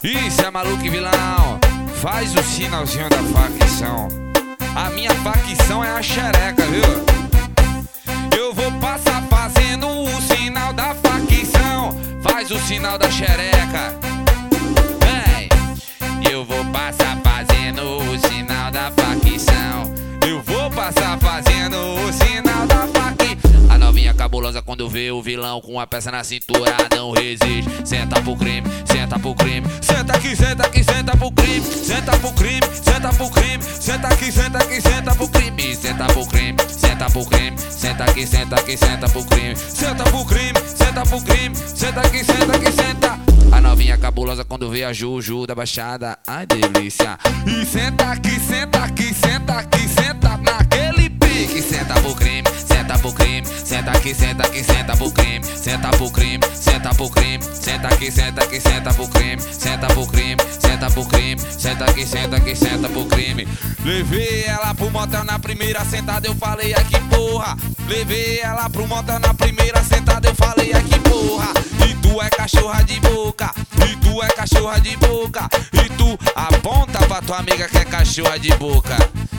Isso é maluco e vilão. Faz o sinalzinho da facção. A minha facção é a xereca, viu? Eu vou passar fazendo o sinal da facção. Faz o sinal da xereca. Vem. Eu vou passar fazendo o sinal da facção. Eu vou passar fazendo o sinal da facção. A novinha cabulosa quando vê o vilão com a peça na cintura não resiste. Senta pro crime, senta pro crime. Senta aqui, senta aqui, senta pro crime. Senta pro crime, senta pro crime. Senta aqui, senta aqui, senta pro crime. Senta pro crime, senta pro crime. Senta aqui, senta aqui, senta pro crime. Senta pro crime, senta pro crime. Senta aqui, senta aqui, senta. A novinha cabulosa quando vê a Juju da Baixada, ai delícia. E senta aqui, senta aqui, senta aqui, senta naquele pique. Senta pro crime, senta pro crime. Senta aqui, senta aqui, senta pro crime. Senta pro crime, senta pro crime. Senta aqui, senta aqui, senta pro crime. Senta pro crime, senta pro crime. Senta aqui, senta aqui, senta pro crime. Levei ela pro motel na primeira sentada, eu falei aqui porra. Levei ela pro motel na primeira sentada, eu falei aqui porra. E tu é cachorra de boca, e tu é cachorra de boca. E tu aponta pra tua amiga que é cachorra de boca.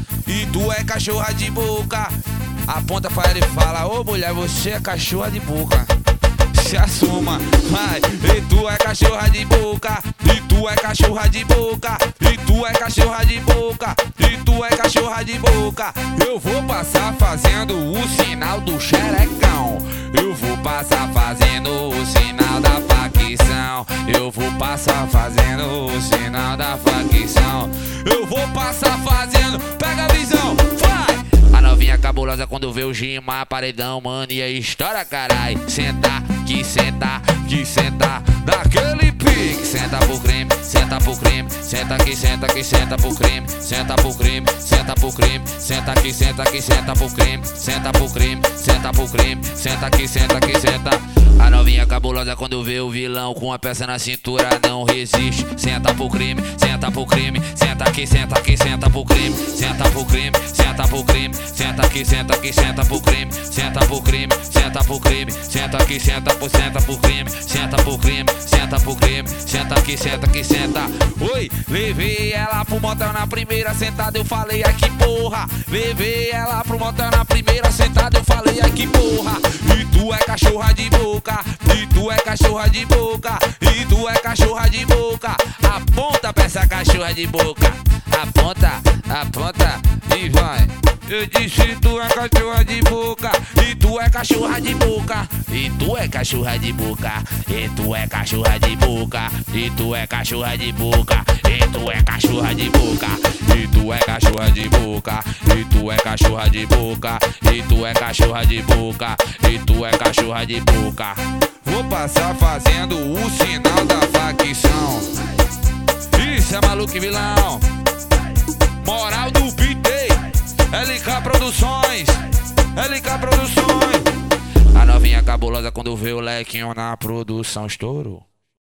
E tu é cachorra de boca. Aponta pra ela e fala: ô mulher, você é cachorra de boca. Se assuma, vai. E tu é cachorra de boca. E tu é cachorra de boca. E tu é cachorra de boca. E tu é cachorra de boca. Eu vou passar fazendo o sinal do xerecão. Eu vou passar fazendo o sinal da facção. Eu vou passar fazendo o sinal da facção. Eu vou passar fazendo. Pega a visão, vai! A novinha cabulosa quando vê o Gima, paredão, mano, e aí estoura, carai. Senta, que senta, que senta, daquele pique. Senta pro crime, senta pro crime. Senta aqui, senta aqui, senta pro crime. Senta pro crime, senta pro crime. Senta aqui, senta aqui, senta pro crime. Senta pro crime, senta pro crime. Senta aqui, senta aqui, senta. A novinha cabulosa quando vê o vilão com a peça na cintura não resiste. Senta pro crime, senta pro crime. Senta aqui, senta aqui, senta pro crime. Senta pro crime, senta pro crime. Senta aqui, senta aqui, senta pro crime. Senta pro crime, senta pro crime. Senta aqui, senta pro crime. Senta pro crime, senta pro crime. Senta aqui, senta. Oi, levei ela pro motel na primeira sentada, eu falei aqui porra. Levei ela pro motel na primeira sentada, eu falei aqui porra. E tu é cachorra de boca. E tu é cachorra de boca. E tu é cachorra de boca. Aponta pra essa cachorra de boca. Aponta, aponta e vai. Eu disse tu é cachorra de boca. E tu é cachorra de boca. E tu é cachorra de boca. E tu é cachorra de boca. E tu é cachorra de boca. E tu é cachorra de boca. E tu é cachorra de boca. E tu é cachorra de boca. E tu é cachorra de boca. E tu é cachorra de boca. Vou passar fazendo o sinal da facção. Isso é maluco e vilão. Moral do beat, LK Produções. LK Produções. A novinha cabulosa quando vê o lequinho na produção estourou.